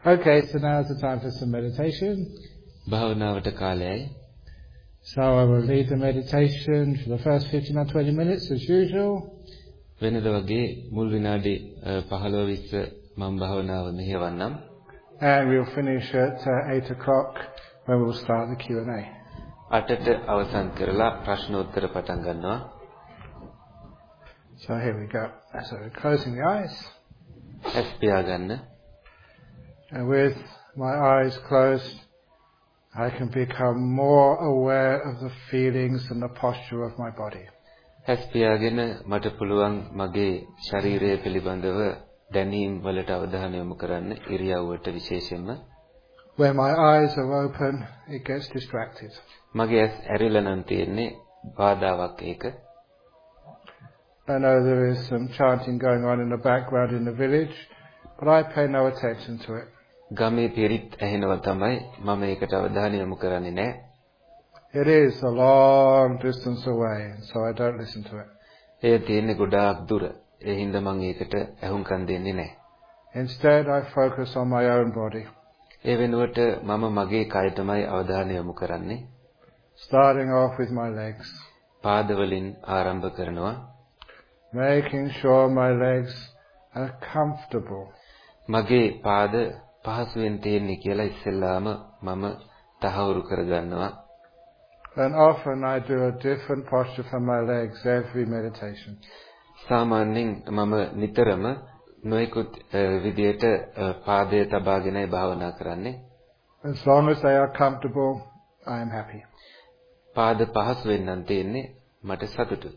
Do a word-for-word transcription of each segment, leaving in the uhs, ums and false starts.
Okay, so now is the time for some meditation. භාවනාවට කාලයයි. So I will lead the meditation for the first fifteen or twenty minutes as usual. වෙනද වගේ මුල් විනාඩි පහළොව විස්ස මම භාවනාව මෙහෙවන්නම්. And we'll finish at uh, eight o'clock when we'll start the Q and A. අටට අවසන් කරලා ප්‍රශ්නෝත්තර පටන් ගන්නවා. So here we go. So we're closing the eyes. ඇස් පියාගන්න. And with my eyes closed, I can become more aware of the feelings and the posture of my body. ඇස් පියාගෙන මට පුළුවන් මගේ ශරීරය පිළිබඳව දැනීම් වලට අවධානය යොමු කරන්න ඉරියව්වට විශේෂයෙන්ම. When my eyes are open, it gets distracted. මගේ ඇස් ඇරිලා නම් තියෙන්නේ බාධාවක් ඒක. I know there is some chanting going on in the background in the village, but I pay no attention to it. ගමේ පිරිත් ඇහෙනවා තමයි මම ඒකට අවධානය යොමු කරන්නේ නැහැ. It is a long distance away, so I don't listen to it. ඒ තියෙන්නේ ගොඩාක් දුර. ඒ හින්දා මම ඒකට ඇහුම්කන් දෙන්නේ නැහැ. Instead, I focus on my own body. ඒ වෙනුවට මම මගේ කයටමයි අවධානය යොමු කරන්නේ. Starting off with my legs. පාදවලින් ආරම්භ කරනවා. Making sure my legs are comfortable. මගේ පාද පහසුවෙන් තියෙන්නේ කියලා ඉස්සෙල්ලාම මම තහවුරු කරගන්නවා. And often I do a different posture for my legs every meditation. සාමාන්‍යයෙන් මම නිතරම නොයෙකුත් විදියට පාදය තබාගෙනයි භාවනා කරන්නේ. As long as they are comfortable, I am happy. පාද පහසුවෙන් නම් තියෙන්නේ මට සතුටුයි.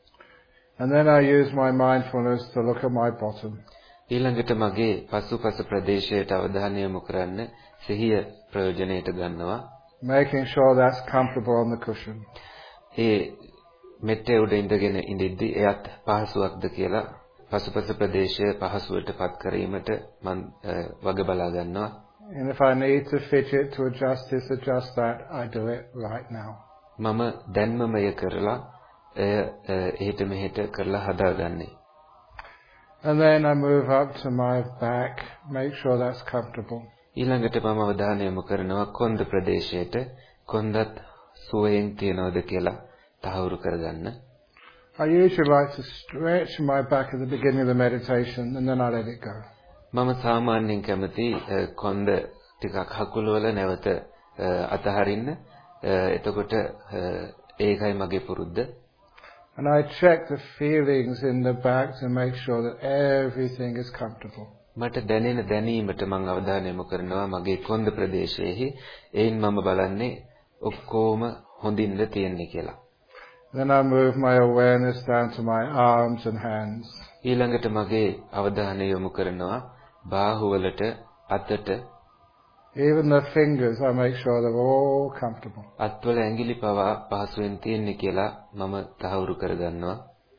And then I use my mindfulness to look at my bottom. ඊළඟට මගේ පසුපස ප්‍රදේශයට අවධානය යොමු කරන්න සිහිය ප්‍රයෝජනයට ගන්නවා. Making sure that's comfortable on the cushion. ඒ මෙට්ටේ උඩ ඉඳගෙන ඉඳිද්දි එයත් පහසුවක්ද කියලා පසුපස ප්‍රදේශය පහසුවට පත් කිරීමට මම වග බලා ගන්නවා. And if I need to fidget to adjust this, adjust that, I do it right now. මම දැන්මම එය කරලා එය එහෙට මෙහෙට කරලා හදාගන්නේ. And then I move up to my back, make sure that's comfortable. ඊළඟට මම අවධානය යොමු කරනවා කොන්ද ප්‍රදේශයට. කොන්දත් සුවයෙන් තියනවද කියලා තහවුරු කරගන්න. I usually like to stretch my back at the beginning of the meditation and then I let it go. මම සාමාන්‍යයෙන් කැමති කොන්ද ටිකක් හකුලවල නැවත අතහරින්න. එතකොට ඒකයි මගේ පුරුද්ද. And I check the feelings in the back to make sure that everything is comfortable. මට දැනෙන දැනීමට මම අවධානය යොමු කරනවා මගේ කොන්ද ප්‍රදේශයේ. එයින් මම බලන්නේ ඔක්කොම හොඳින්ද තියෙන්නේ කියලා. Then I move my awareness down to my arms and hands. ඊළඟට මගේ අවධානය යොමු කරනවා බාහුවලට, අතට. Even the fingers, I make sure they're all comfortable. අත්වල ඇඟිලි පවා පහසුවෙන් තියෙන්නේ කියලා මම තහවුරු කරගන්නවා.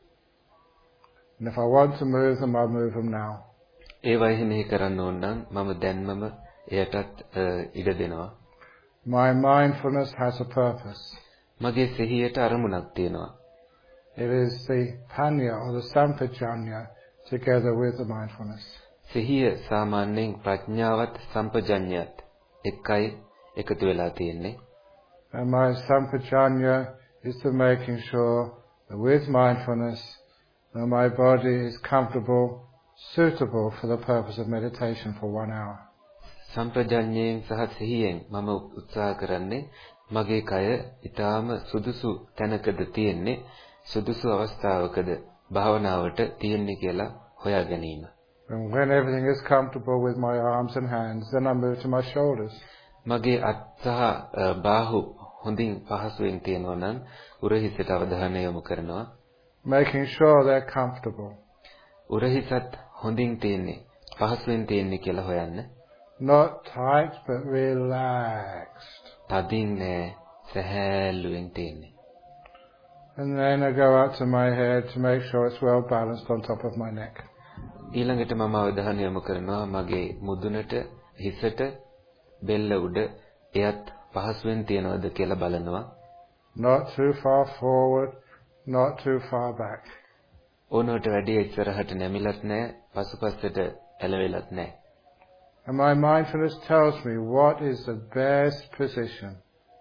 And if I want to move them, I'll move them now. ඒවා එහෙම කරන්න ඕන නම් මම දැන්මම එයටත් ඉඩ දෙනවා. My mindfulness has a purpose. මගේ සිහියට අරමුණක් තියෙනවා. It is the panya or the sampajanya together with the mindfulness. සිහිය සාමාන්‍යයෙන් ප්‍රඥාවත් සම්පජඤ්ඤයත් එකයි එකතු වෙලා තියෙන්නේ. And my sampajanya is to making sure that with mindfulness that my body is comfortable, suitable for the purpose of meditation for one hour. සම්පජඤ්ඤයෙන් සහ සිහියෙන් මම උත්සාහ කරන්නේ මගේ කය ඊටාම සුදුසු තැනකද තියෙන්නේ, සුදුසු අවස්ථාවකද භාවනාවට තියෙන්නේ කියලා හොයා ගැනීම. And when everything is comfortable with my arms and hands, then I move to my shoulders. මගේ අත් සහ බාහුව හොඳින් පහසුවෙන් තියෙනවා නම් උරහිසට අවධානය යොමු කරනවා. Making sure they're comfortable. උරහිසත් හොඳින් තියෙන්නේ, පහසුවෙන් තියෙන්නේ කියලා හොයන්න. Not tight but relaxed. තදින් නෑ, සැහැල්ලුවෙන් තියෙන්නේ. And then I go out to my head to make sure it's well balanced on top of my neck. ඊළඟට මම අවධානය යොමු කරනවා මගේ මුදුනට, හිසට, බෙල්ල උඩ එයත් පහසුවෙන් තියනවද කියලා බලනවා. Not too far forward, not too far back. ඕනවට වැඩි ඉස්සරහට නැමිලත් නැහැ, පසුපසට ඇලවෙලත් නැහැ. And my mindfulness tells me what is the best position.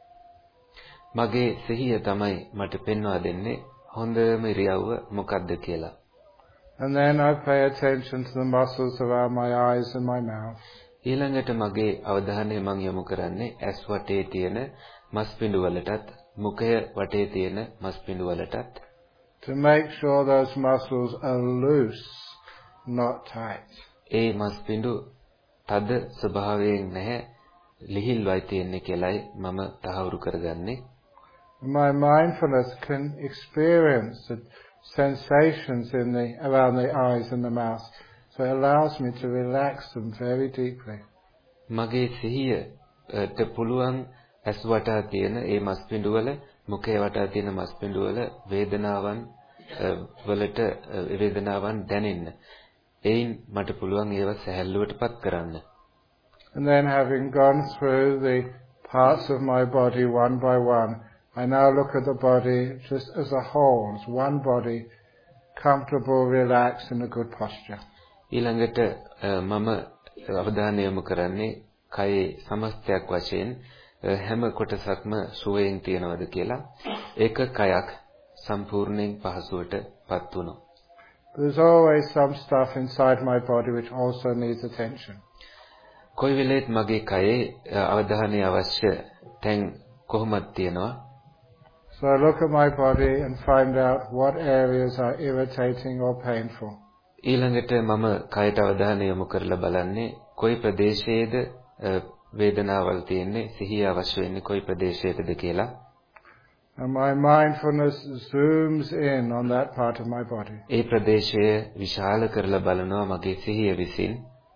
මගේ සිහිය තමයි මට පෙන්වා දෙන්නේ හොඳම ඉරියව්ව මොකක්ද කියලා. And then I pay attention to the muscles around my eyes and my mouth. ඊළඟට මගේ අවධානය මම යොමු කරන්නේ ඇස් වටේ තියෙන මස් පිඬු වලටත් මුඛය වටේ තියෙන මස් පිඬු වලටත්. To make sure those muscles are loose, not tight. ඒ මස් පිඬු තද ස්වභාවයෙන් නැහැ, ලිහිල්වයි තියෙන්නේ කියලායි මම තහවුරු කරගන්නේ. My mindfulness can experience the sensations in the around the eyes and the mouth, so it allows me to relax them very deeply. මගේ සිහියට පුළුවන් ඇස් වටා තියෙන ඒ මස් පිඬු වල මුඛය වටා තියෙන මස් පිඬු වල වේදනාවන් වලට වේදනාවන් දැනෙන්න. එයින් මට පුළුවන් ඒව සැහැල්ලුවටපත් කරන්න. And then having gone through the parts of my body one by one, I now look at the body just as a whole, as one body, comfortable, relaxed, in a good posture. ඊළඟට මම අවධානය යොමු කරන්නේ කයේ සමස්තයක් වශයෙන් හැම කොටසක්ම සුවයෙන් තියනවද කියලා. ඒක කයක් සම්පූර්ණයෙන් පහසුවටපත් වුණා. There's always some stuff inside my body which also needs attention. කොයි වෙලෙත් මගේ කයේ අවධානය අවශ්‍ය තැන් කොහොමද තියෙනවා. So I look at my body and find out what areas are irritating or painful. ඊළඟට මම කයට අවධානය යොමු කරලා බලන්නේ කොයි ප්‍රදේශයේද වේදනාවල් තියෙන්නේ, සිහිය අවශ්‍ය වෙන්නේ කොයි ප්‍රදේශයකද කියලා. And my mindfulness zooms in on that part of my body. ඒ ප්‍රදේශය විශාල කරලා බලනවා මගේ සිහිය විසින්.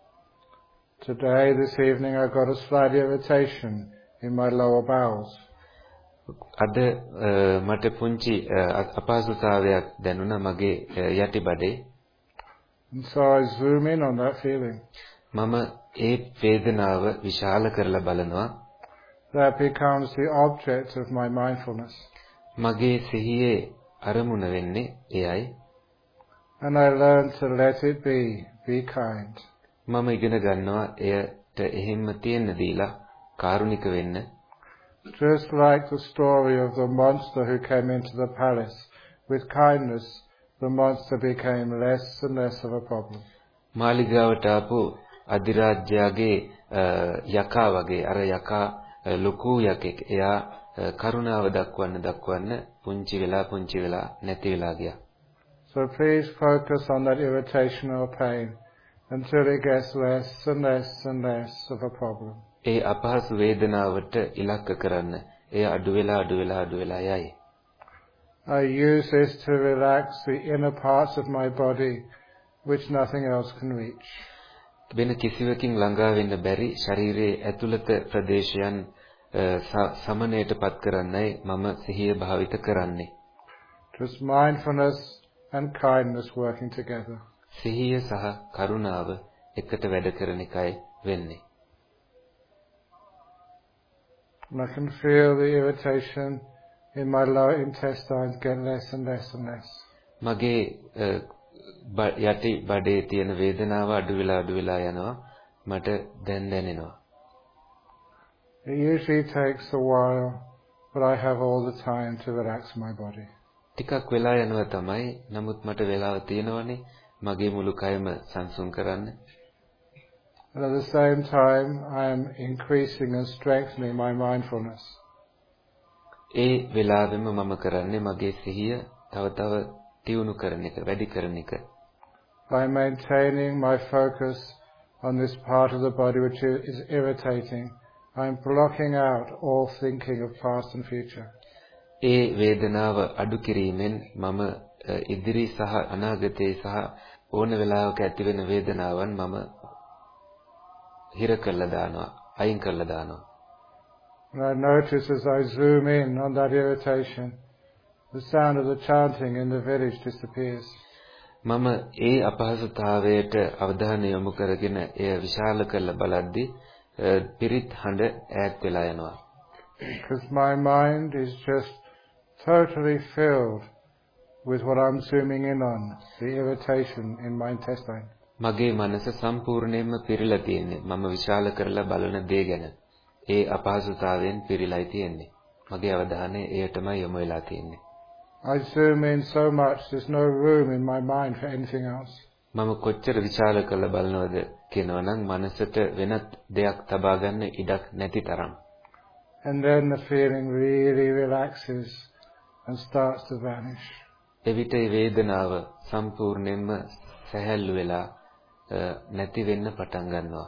Today, this evening, I got a slight irritation in my lower bowels. අද මට පුංචි අපහසුතාවයක් දැනුණා මගේ යටිබඩේ. And so I zoom in on that feeling. මම ඒ වේදනාව විශාල කරලා බලනවා. That becomes the object of my mindfulness. මගේ සිහියේ අරමුණ වෙන්නේ එයයි. And I learn to let it be, be kind. මම ඉගෙන ගන්නවා එයට එහෙම්ම තියෙන්න දීලා කාරුණික වෙන්න. Just like the story of the monster who came into the palace, with kindness, the monster became less and less of a problem. මාලිගාවට ආපු අධිරාජ්‍යයේ යකා වගේ අර යකා ලොකු යකෙක්. එයා කරුණාව දක්වන්න දක්වන්න පුංචි වෙලා පුංචි වෙලා නැති වෙලා ගියා. So please focus on that irritation or pain until it gets less and less and less of a problem. ඒ අපහසු වේදනාවට ඉලක්ක කරන්න. ඒ අඩු වෙලා අඩු වෙලා අඩු වෙලා යයි. I use this to relax the inner parts of my body which nothing else can reach. වෙන කිසිවකින් ළඟා වෙන්න බැරි ශරීරයේ ඇතුළත ප්‍රදේශයන් සමනයටපත් කරන්නයි මම සිහිය භාවිත කරන්නේ. Just mindfulness and kindness working together. සිහිය සහ කරුණාව එකට වැඩ කරන එකයි වෙන්නේ. And I can feel the irritation in my lower intestines get less and less and less. මගේ යටි බඩේ තියෙන වේදනාව අඩු වෙලා අඩු වෙලා යනවා. මට දැන් දැනෙනවා. It usually takes a while, but I have all the time to relax my body. ටිකක් වෙලා යනවා තමයි. නමුත් මට වෙලාව තියෙනවනේ මගේ මුළු කයම සංසුන් කරන්න. But at the same time, I am increasing and strengthening my mindfulness. ඒ වෙලාවෙම මම කරන්නේ මගේ සිහිය තව තව තියුණු කරන එක, වැඩි කරන එක. By maintaining my focus on this part of the body which is irritating, I am blocking out all thinking of past and future. ඒ වේදනාව අඩු කිරීමෙන් මම ඉදිරි සහ අනාගතයේ සහ ඕන වෙලාවක ඇතිවෙන වේදනාවන් මම හිර කරලා දානවා, අයින් කරලා දානවා. And I notice as I zoom in on that irritation, the sound of the chanting in the village disappears. මම ඒ අපහසුතාවයට අවධානය යොමු කරගෙන එය විශාල කරලා බලද්දී පිරිත් හඬ ඈත් වෙලා යනවා. Because my mind is just totally filled with what I'm zooming in on, the irritation in my intestine. මගේ මනස සම්පූර්ණයෙන්ම පිරීලා තියෙන්නේ. මම විශාල කරලා බලන දේ ගැන. ඒ අපහසුතාවයෙන් පිරීලායි තියෙන්නේ. මගේ අවධානය එයටමයි යොමු වෙලා තියෙන්නේ. I zoom in so much there's no room in my mind for anything else. මම කොච්චර විශාල කරලා බලනවද කියනවනම් මනසට වෙනත් දෙයක් තබා ගන්න ඉඩක් නැති තරම්. And then the feeling really relaxes and starts to vanish. එවිට ඒ වේදනාව සම්පූර්ණයෙන්ම සැහැල්ලු වෙලා නැති වෙන්න පටන් ගන්නවා.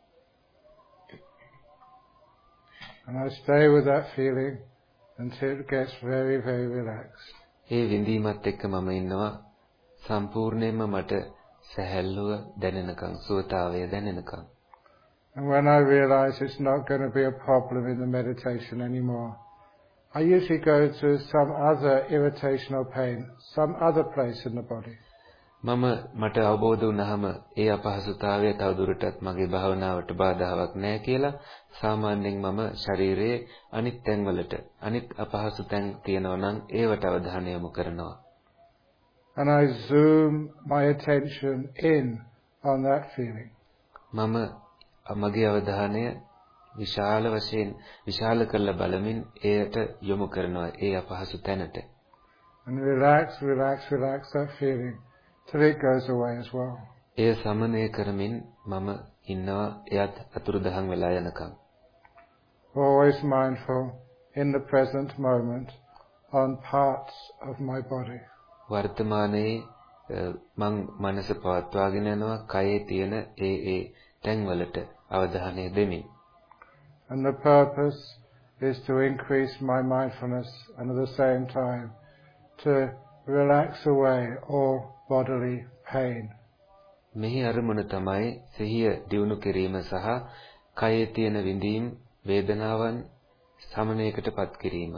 And I stay with that feeling until it gets very, very relaxed. ඒ විඳීමත් එක්ක මම ඉන්නවා සම්පූර්ණයෙන්ම මට සැහැල්ලුව දැනෙනකන්, සුවතාවය දැනෙනකන්. And when I realize it's not going to be a problem in the meditation anymore, I usually go to some other irritation or pain, some other place in the body. මම මට අවබෝධ වුණාම ඒ අපහසුතාවය තවදුරටත් මගේ භාවනාවට බාධාවක් නැහැ කියලා සාමාන්‍යයෙන් මම ශරීරයේ අනිත් තැන්වලට අනිත් අපහසු තැන් තියෙනවා නම් ඒවට අවධානය යොමු කරනවා. And I zoom my attention in on that feeling. මම මගේ අවධානය විශාල වශයෙන් විශාල කරලා බලමින් එයට යොමු කරනවා ඒ අපහසු තැනට. And relax, relax, relax that feeling till it goes away as well. එය සමනය කරමින් මම ඉන්නවා එයත් අතුරුදහන් වෙලා යනකම්. Always mindful in the present moment on parts of my body. වර්තමානයේ මං මනස පවත්වාගෙන යනවා කයේ තියෙන ඒ ඒ තැන්වලට අවධානය දෙමින්. And the purpose is to increase my mindfulness and at the same time to relax away all bodily pain. මෙහි අරමුණ තමයි සිහිය දියුණු කිරීම සහ කයේ තියෙන විඳීම් වේදනාවන් සමනයකටපත් කිරීම.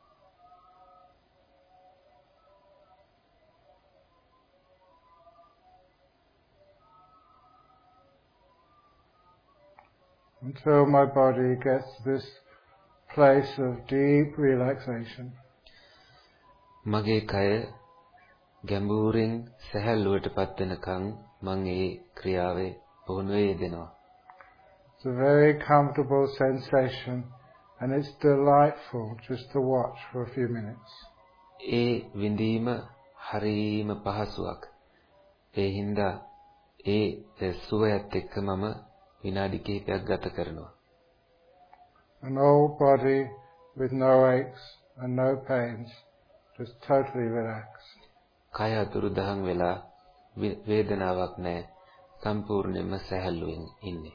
Until my body gets this place of deep relaxation. මගේ කය ගැඹුරින් සැහැල්ලුවටපත් වෙනකන් මම ඒ ක්‍රියාවේ පුහුණුවේ යෙදෙනවා. It's a very comfortable sensation and it's delightful just to watch for a few minutes. ඒ විඳීම හරීම පහසුවක්. ඒ හින්දා ඒ සුවයත් එක්ක මම විනාඩි කිහිපයක් ගත කරනවා. An whole body with no aches and no pains, just totally relaxed. කය අතුරුදහන් වෙලා වේදනාවක් නැහැ. සම්පූර්ණයෙන්ම සැහැල්ලුවෙන් ඉන්නේ.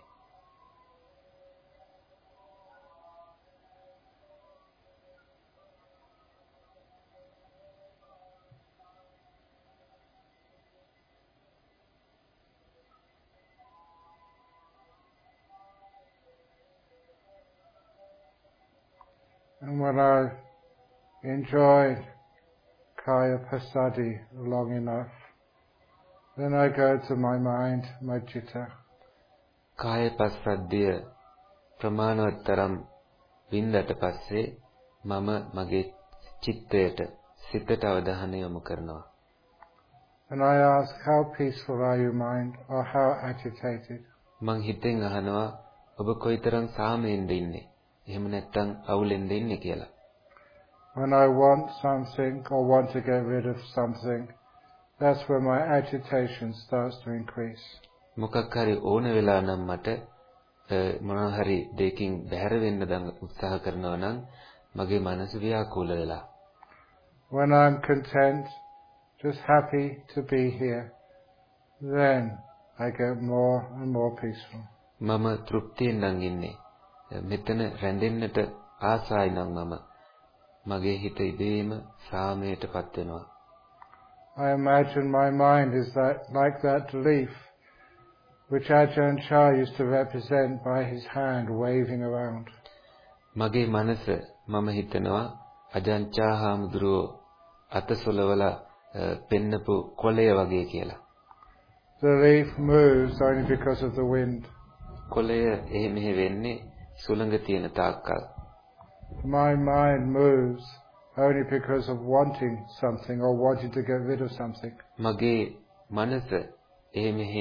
And when I've enjoyed Kaya Pasadi long enough, then I go to my mind, my citta. කාය පස්සද්ධිය ප්‍රමාණවත්තරම් වින්දට පස්සේ මම මගේ චිත්තයට සිතට අවධානය යොමු කරනවා. And I ask, how peaceful are you, mind, or how agitated? මං හිතෙන් අහනවා ඔබ කොයිතරම් සාමයෙන්ද ඉන්නේ? එහෙම නැත්නම් අවුලෙන්ද ඉන්නේ කියලා. When I want something or want to get rid of something, that's when my agitation starts to increase. මොකක් හරි ඕන වෙලා නම් මට මොනවා හරි දෙකින් බැහැර වෙන්න දන් උත්සාහ කරනවා නම් මගේ මනස ව්‍යාකූල වෙලා. When I'm content, just happy to be here, then I get more and more peaceful. මම තෘප්තියෙන් නම් ඉන්නේ. මෙතන රැඳෙන්නට ආසයි නම් මම මගේ හිත ඉබේම සාමයටපත් වෙනවා. I imagine my mind is that like that leaf which Ajahn Chah used to represent by his hand waving around. මගේ මනස මම හිතනවා අජන්චා හාමුදුරුවෝ අතසොලවලා පෙන්නපු කොළය වගේ කියලා. The leaf moves only because of the wind. කොළය එහෙ මෙහෙ වෙන්නේ සුළඟ තියෙන තාක්කල්. My mind moves only because of wanting something or wanting to get rid of something. මගේ මනස එහෙ මෙහෙ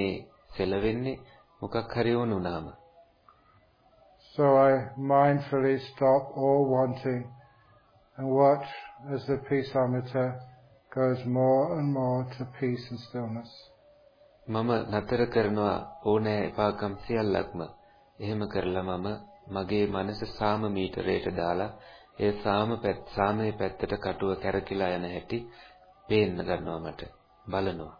සෙලවෙන්නේ මොකක් හරි වුණාම. So I mindfully stop all wanting and watch as the peaceometer goes more and more to peace and stillness. මම නතර කරනවා ඕනෑ එපාකම් සියල්ලක්ම. එහෙම කරලා මම මගේ මනස සාම මීටරයට දාලා ඒ සාම පැත්ත සාමයේ පැත්තට කටුව කැරකිලා යන හැටි පේන්න ගන්නවා මට. බලනවා.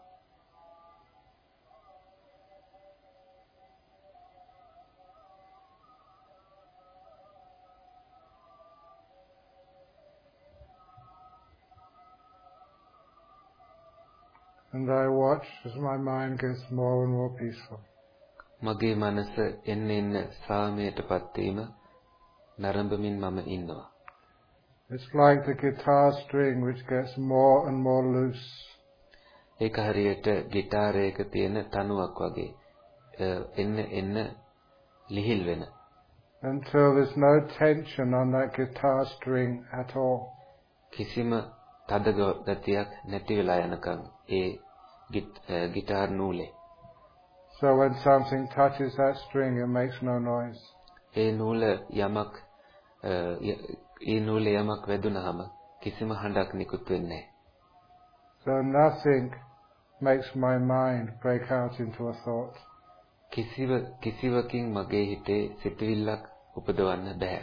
And I watch as my mind gets more and more peaceful. මගේ මනස එන්න එන්න සාමයටපත් වීම නරඹමින් මම ඉන්නවා. It's like the guitar string which gets more and more loose. ඒක හරියට ගිටාරයක තියෙන තනුවක් වගේ එන්න එන්න ලිහිල් වෙන. Until there's no tension on that guitar string at all. කිසිම තද ගතියක් නැති වෙලා යනකම් ඒ ගිටාර් නූලේ. So when something touches that string, it makes no noise. ඒ නූල යමක් ඒ නූලේ යමක් වැදුනහම කිසිම හඬක් නිකුත් වෙන්නේ නැහැ. So nothing makes my mind break out into a thought. කිසිව කිසිවකින් මගේ හිතේ සිතුවිල්ලක් උපදවන්න බෑ.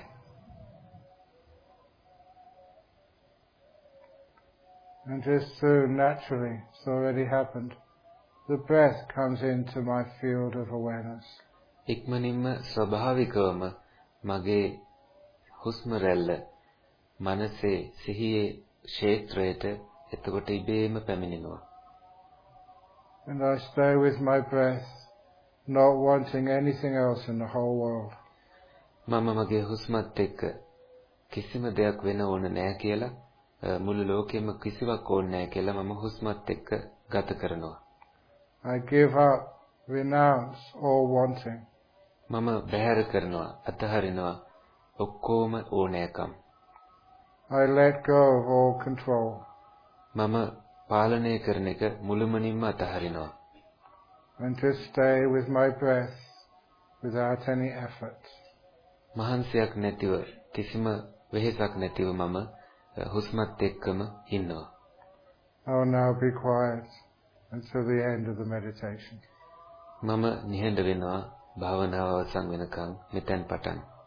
And just so naturally, it's already happened, the breath comes into my field of awareness. ඉක්මනින්ම ස්වභාවිකවම මගේ හුස්ම රැල්ල මනසේ සිහියේ ක්ෂේත්‍රයට එතකොට ඉබේම පැමිණෙනවා. And I stay with my breath, not wanting anything else in the whole world. මම මගේ හුස්මත් එක්ක කිසිම දෙයක් වෙන ඕන නැහැ කියලා මුළු ලෝකෙම කිසිවක් ඕනේ නැහැ කියලා මම හුස්මත් එක්ක ගත කරනවා. I give up, renounce all wanting. මම බැහැර කරනවා, අතහරිනවා ඔක්කොම ඕනෑකම්. I let go of all control. මම පාලනය කරන එක මුළුමනින්ම අතහරිනවා. And just stay with my breath without any effort. මහන්සියක් නැතිව කිසිම වෙහෙසක් නැතිව මම හුස්මත් එක්කම ඉන්නවා. I will now be quiet until the end of the meditation. මම නිහඬ වෙනවා භාවනාව අවසන් වෙනකන් මෙතෙන් පටන්.